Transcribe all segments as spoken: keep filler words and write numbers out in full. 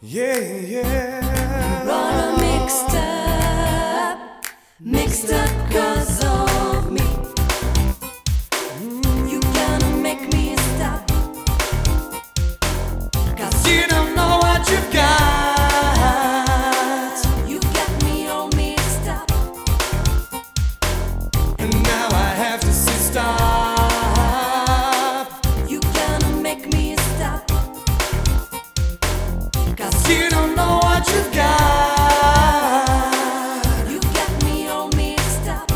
Yeah, yeah. You're all mixed up, mixed up cause of me. You gonna make me stop, cause You don't know what you've got, you got me all mixed up. and now I have to say stop. You gonna make me stop, cause You don't know what you've got. you got me all mixed up.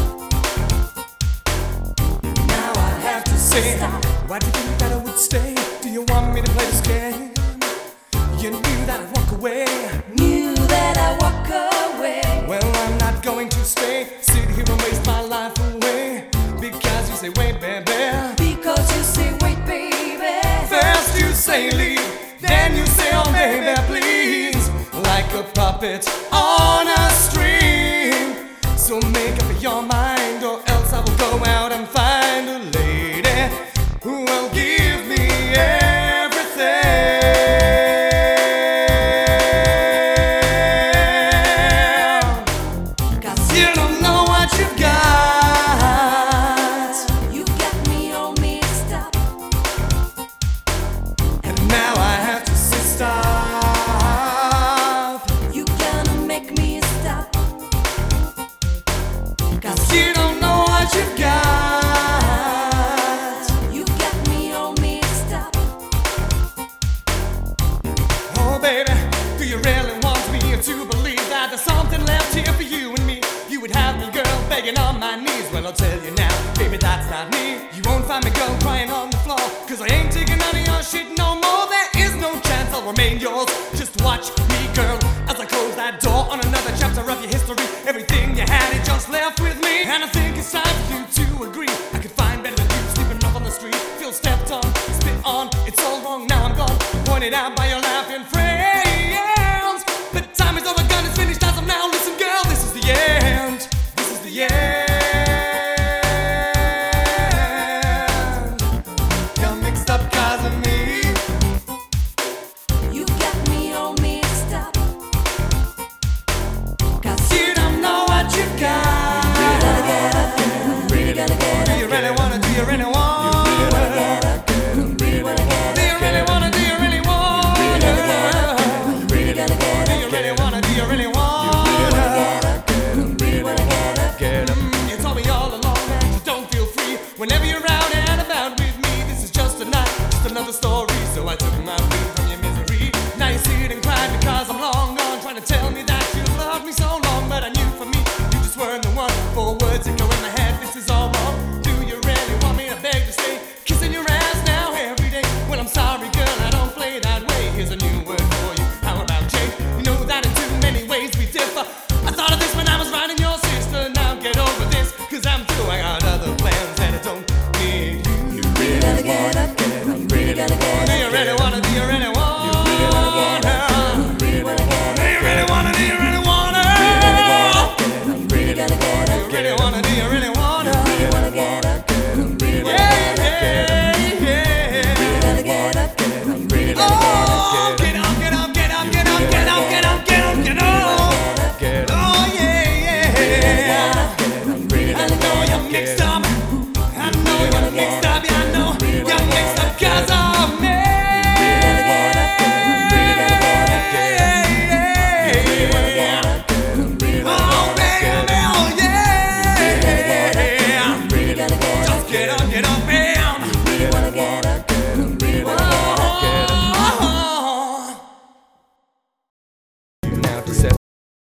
Now I have to say, Stop. why do you think that I would stay? Do you want me to play this game? You knew that I'd walk away. Knew that I walk away. Well, I'm not going to stay, sit here and waste my life away. Because you say, wait, baby. Because you say wait baby. First you say leave, then you say, oh baby, please. Like a puppet on a string. So make up your mind, or else I will go out and find a lady who will give me everything. Cause You don't know what you've got, you got me all mixed up. and now I have to say stop. You gonna make me stop, cause You don't know what you've got. you got me all mixed up. Oh baby, do you really want me to believe that there's something left here for you and me? You would have me, girl, begging on my knees. Well, I'll tell you now, baby, that's not me. You won't find me, girl, crying on the floor, cause I ain't taking none of your shit no more. There is no chance I'll remain yours. Just watch me, girl, as I close that door on another chapter of your history. Everything you had, it just left with me. And I think it's time for you to agree. I could find better than you, sleeping up on the street. Feel stepped on, spit on, it's all wrong, now I'm gone. Pointed out by your laughing friends. But time is over, gun is finished as of now. Listen, girl, this is the end. This is the end. You're mixed up cause of me. You got me all mixed up, cause You don't know what you've got. you gotta get up, really gotta get Do up, you really wanna, do you really want? really wanna get up, really wanna get Do you really wanna, do you really want? up, really gotta get Do up, you really wanna, do you really want? really wanna get up. Get 'em. You told me all along that you don't feel free whenever you're out and about with me. This is just a night, just another story. So I took my freedom from your misery. Now you sit and cry because I'm long gone, trying to tell me that you loved me so long. But I knew for me, you just weren't the one. For words that go in my head, this is all wrong. Do you really want me to beg to stay? Kissing your ass now every day. Well, I'm sorry, girl, I don't play that way. Here's a new word for you. How about change? You know that in too many ways we differ. I thought of this when I was writing your sister. Now get over this, cause I'm through. I got other plans and I don't need you. You Really gotta get up, really gotta get Do up, you really wanna, do you really want? really wanna get up, really wanna get Do you really wanna, do you really wanna? up, really gotta get Do up, you really wanna, do you